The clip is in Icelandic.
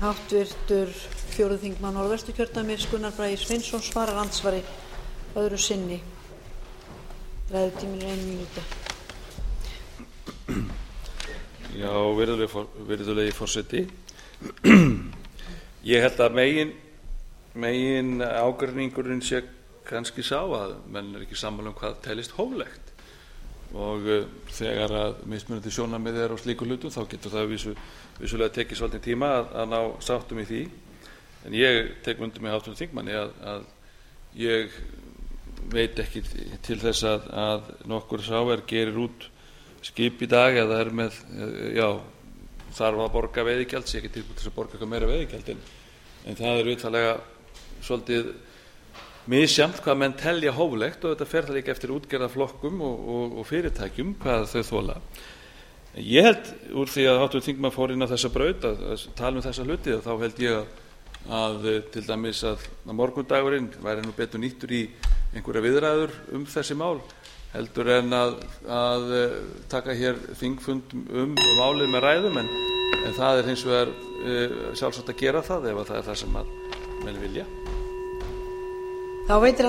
Háttvirtur 4. þingmaður Norðvesturkjördæmis Gunnar Bragi Sveinsson svarar andsvari öðru sinni. Ræðutíminn 1 mínúta. Já, virðulegi forseti. Ég held að megin ágreiningurinn sé kannski sá að menn ekki sammála hvað teljist hóflegt, og þegar að mismunandi sjónarmið á slíku hlutum þá getur það vissulega tekið svolítinn tíma að ná sáttum í því. En ég tek undir með hv. þingmanni að ég veit ekki til þess að nokkur sáver gerir út skip í dag eða er með þarf að borga veiðigjald, sé ekki tilbúið til að borga eitthvað meira veiðigjald, en það vitanlega svolítið misjafnt hvað menn telja hóflegt, og þetta fer það líka eftir útgerðarflokkum og fyrirtækjum hvað þau þola. Ég held, úr því að hv. þingmaður fór inn á þessa braut að tala um þessa hluti, þá held ég að til dæmis að morgundagurinn væri nú betur nýttur í einhverja viðræður þessi mál heldur en að taka hér þingfund málið með ræðum, en það hins vegar sjálfsagt að gera það ef það það sem að menn vilja. Þá veitir